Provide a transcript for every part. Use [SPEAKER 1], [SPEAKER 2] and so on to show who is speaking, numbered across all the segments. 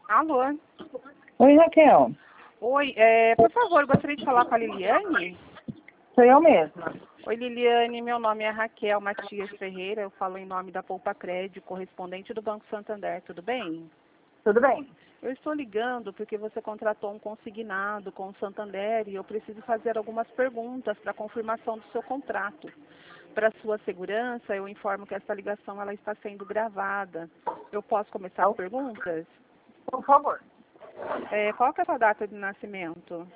[SPEAKER 1] Alô?
[SPEAKER 2] Oi, Raquel.
[SPEAKER 1] Oi, por favor, gostaria de falar com a Liliane?
[SPEAKER 2] Sou eu mesma.
[SPEAKER 1] Oi, Liliane, meu nome é Raquel Matias Ferreira, eu falo em nome da Poupa Crédito, correspondente do Banco Santander, tudo bem?
[SPEAKER 2] Tudo bem?
[SPEAKER 1] Eu estou ligando porque você contratou um consignado com o Santander e eu preciso fazer algumas perguntas para confirmação do seu contrato. Para sua segurança, eu informo que essa ligação ela está sendo gravada. Eu posso começar as perguntas?
[SPEAKER 2] Por favor.
[SPEAKER 1] Qual que é a sua data de nascimento?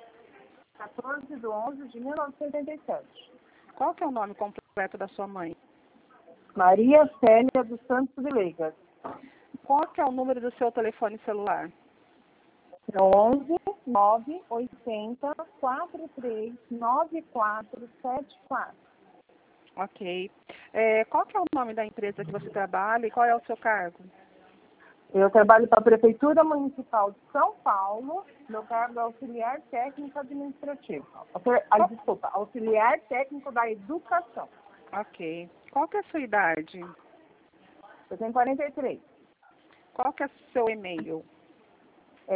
[SPEAKER 2] 14/11/1987.
[SPEAKER 1] Qual que é o nome completo da sua mãe?
[SPEAKER 2] Maria Célia dos Santos Vilegas.
[SPEAKER 1] Qual que é o número do seu telefone celular?
[SPEAKER 2] 11 980 43 9474.
[SPEAKER 1] Ok. Qual que é o nome da empresa que você trabalha e qual é o seu cargo?
[SPEAKER 2] Eu trabalho para a Prefeitura Municipal de São Paulo. Meu cargo é auxiliar técnico administrativo. Auxiliar técnico da educação.
[SPEAKER 1] Ok. Qual que é a sua idade?
[SPEAKER 2] Eu tenho 43.
[SPEAKER 1] Qual que é o seu e-mail?
[SPEAKER 2] É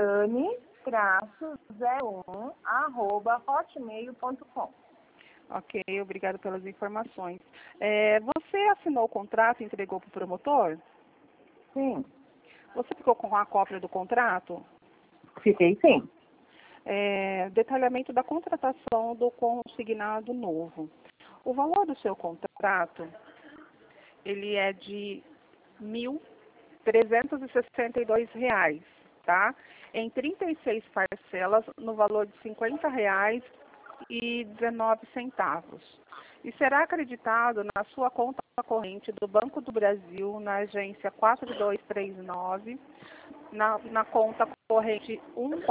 [SPEAKER 2] liane-01@hotmail.com.
[SPEAKER 1] Ok, obrigada pelas informações. Você assinou o contrato e entregou para o promotor?
[SPEAKER 2] Sim,
[SPEAKER 1] Você ficou com a cópia do contrato?
[SPEAKER 2] fiquei sim.
[SPEAKER 1] Detalhamento da contratação do consignado novo. O valor do seu contrato, ele é de R$ 1.362, tá? Em 36 parcelas, no valor de R$ 50,19. E será acreditado na sua conta corrente do Banco do Brasil, na agência 4239, na conta corrente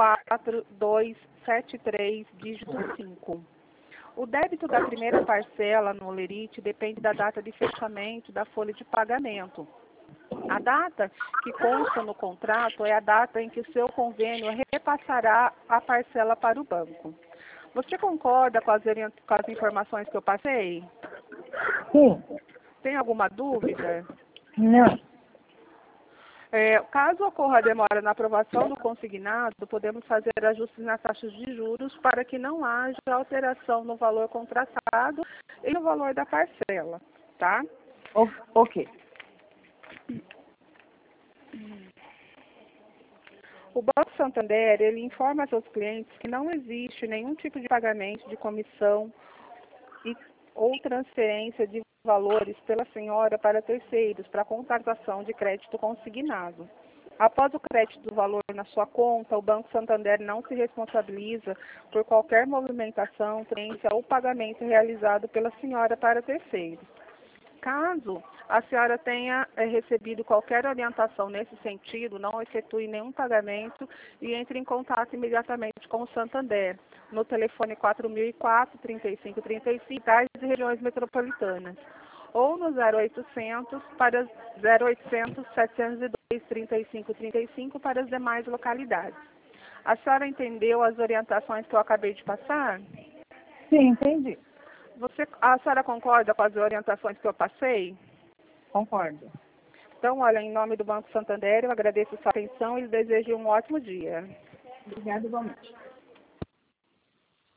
[SPEAKER 1] 14273, dígito 5. O débito da primeira parcela no Olerite depende da data de fechamento da folha de pagamento. A data que consta no contrato é a data em que o seu convênio repassará a parcela para o banco. Você concorda com as informações que eu passei?
[SPEAKER 2] Sim.
[SPEAKER 1] Tem alguma dúvida?
[SPEAKER 2] Não.
[SPEAKER 1] Caso ocorra demora na aprovação do consignado, podemos fazer ajustes nas taxas de juros para que não haja alteração no valor contratado e no valor da parcela, tá?
[SPEAKER 2] Ok.
[SPEAKER 1] O Banco Santander, ele informa aos seus clientes que não existe nenhum tipo de pagamento de comissão ou transferência de valores pela senhora para terceiros para contratação de crédito consignado. Após o crédito do valor na sua conta, o Banco Santander não se responsabiliza por qualquer movimentação, transferência ou pagamento realizado pela senhora para terceiros. Caso a senhora tenha recebido qualquer orientação nesse sentido, não efetue nenhum pagamento e entre em contato imediatamente com o Santander, no telefone 4004-3535, das regiões metropolitanas, ou no 0800 para 0800 702 3535 para as demais localidades. A senhora entendeu as orientações que eu acabei de passar?
[SPEAKER 2] Sim, entendi.
[SPEAKER 1] A senhora concorda com as orientações que eu passei?
[SPEAKER 2] Concordo.
[SPEAKER 1] Então, olha, em nome do Banco Santander, eu agradeço a sua atenção e lhe desejo um ótimo dia.
[SPEAKER 2] Obrigada, igualmente.